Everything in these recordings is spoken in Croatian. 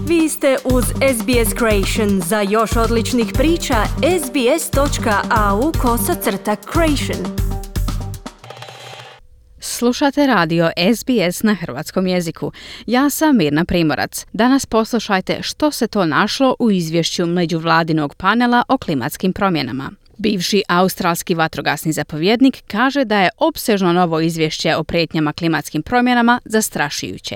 Vi ste uz SBS Creation. Za još odličnih priča, sbs.au/creation. Slušate radio SBS na hrvatskom jeziku. Ja sam Mirna Primorac. Danas poslušajte što se to našlo u izvješću međuvladinog panela o klimatskim promjenama. Bivši australski vatrogasni zapovjednik kaže da je opsežno novo izvješće o prijetnjama klimatskim promjenama zastrašujuće.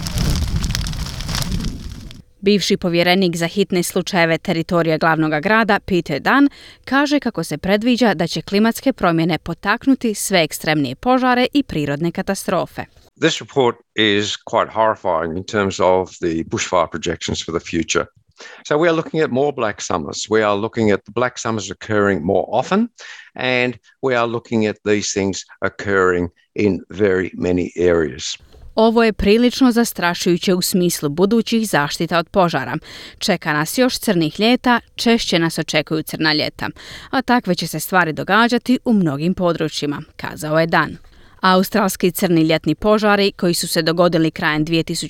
Bivši povjerenik za hitne slučajeve teritorija glavnog grada Peter Dunn kaže kako se predviđa da će klimatske promjene potaknuti sve ekstremnije požare i prirodne katastrofe. This report is quite horrifying in terms of the bushfire projections for the future. So we are looking at more black summers. We are looking at the black summers occurring more often, and we are looking at these things occurring in very many areas. Ovo je prilično zastrašujuće u smislu budućih zaštita od požara. Čeka nas još crnih ljeta, češće nas očekuju crna ljeta, a takve će se stvari događati u mnogim područjima, kazao je Dunn. Australski crni ljetni požari, koji su se dogodili krajem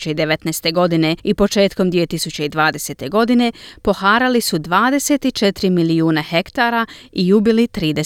2019. godine i početkom 2020. godine, poharali su 24 milijuna hektara i ubili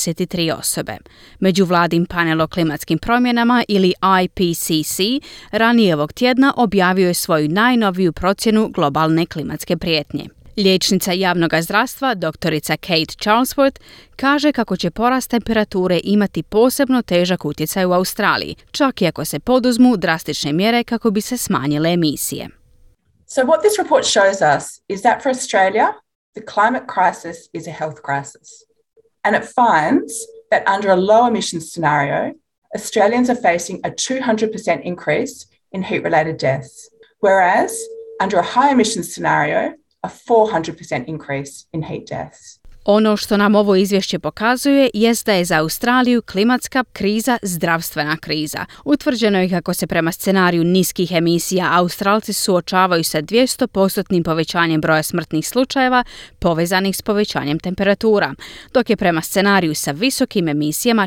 33 osobe. Međuvladin panel o klimatskim promjenama ili IPCC ranije ovog tjedna objavio je svoju najnoviju procjenu globalne klimatske prijetnje. Liječnica javnog zdravstva, doktorica Kate Charlesworth, kaže kako će porast temperature imati posebno težak utjecaj u Australiji, čak i ako se poduzmu drastične mjere kako bi se smanjile emisije. So what this report shows us is that for Australia, the climate crisis is a health crisis. And it finds that under a low emissions scenario, Australians are facing a 200% increase in heat-related deaths, whereas under a high emissions scenario, a 400% increase in heat deaths. Ono što nam ovo izvješće pokazuje jest da je za Australiju klimatska kriza zdravstvena kriza. Utvrđeno je kako se prema scenariju niskih emisija Australci suočavaju sa 200% povećanjem broja smrtnih slučajeva povezanih s povećanjem temperatura, dok je prema scenariju sa visokim emisijama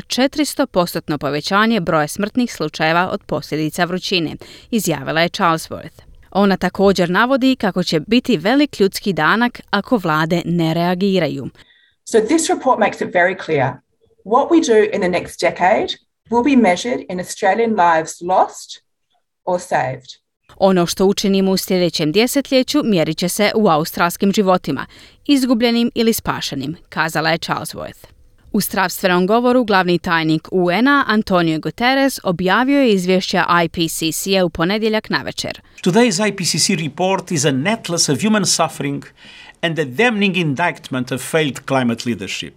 400% povećanje broja smrtnih slučajeva od posljedica vrućine, izjavila je Charlesworth. Ona također navodi kako će biti velik ljudski danak ako vlade ne reagiraju. So this report makes it very clear. What we do in the next decade will be measured in Australian lives lost or saved. Ono što učinimo u sljedećem desetljeću mjerit će se u australskim životima, izgubljenim ili spašenim, kazala je Charlesworth. U zdravstvenom govoru glavni tajnik UN-a Antonio Guterres objavio je izvješće IPCC-a u ponedjeljak navečer. Today's IPCC report is an atlas of human suffering and a damning indictment of failed climate leadership.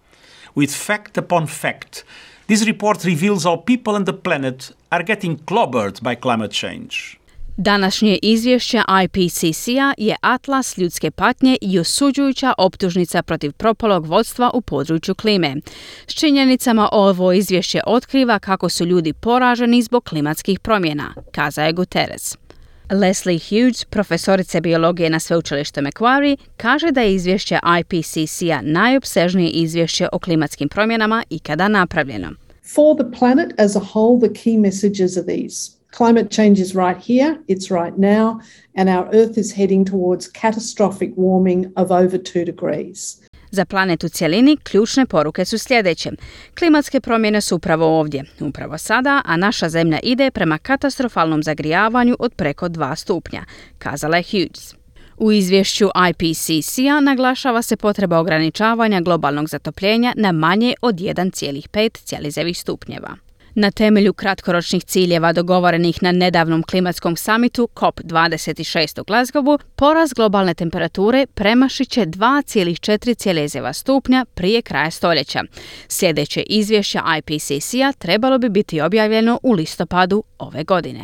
With fact upon fact, this report reveals how people on the planet are getting clobbered by climate change. Današnje izvješće IPCC-a je atlas ljudske patnje i osuđujuća optužnica protiv propalog vodstva u području klime. S činjenicama ovo izvješće otkriva kako su ljudi poraženi zbog klimatskih promjena, kazao je Guterres. Leslie Hughes, profesorica biologije na sveučilištu Macquarie, kaže da je izvješće IPCC-a najopsežnije izvješće o klimatskim promjenama ikada napravljeno. For the planet as a whole, the key messages are these. Climate change is right here, it's right now, and our Earth is heading towards catastrophic warming of over 2 degrees. Za planet u cjelini ključne poruke su sljedeće. Klimatske promjene su upravo ovdje, upravo sada, a naša zemlja ide prema katastrofalnom zagrijavanju od preko 2 stupnja, kazala je Hughes. U izvješću IPCC-a naglašava se potreba ograničavanja globalnog zatopljenja na manje od 1,5 Celzijevih stupnjeva. Na temelju kratkoročnih ciljeva dogovorenih na nedavnom klimatskom samitu COP26 u Glasgowu, porast globalne temperature premašit će 2,4 Celzijeva stupnja prije kraja stoljeća. Sljedeće izvješće IPCC-a trebalo bi biti objavljeno u listopadu ove godine.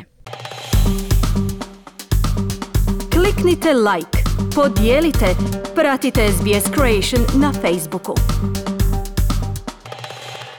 Kliknite like, podijelite, pratite SBS Creation na Facebooku.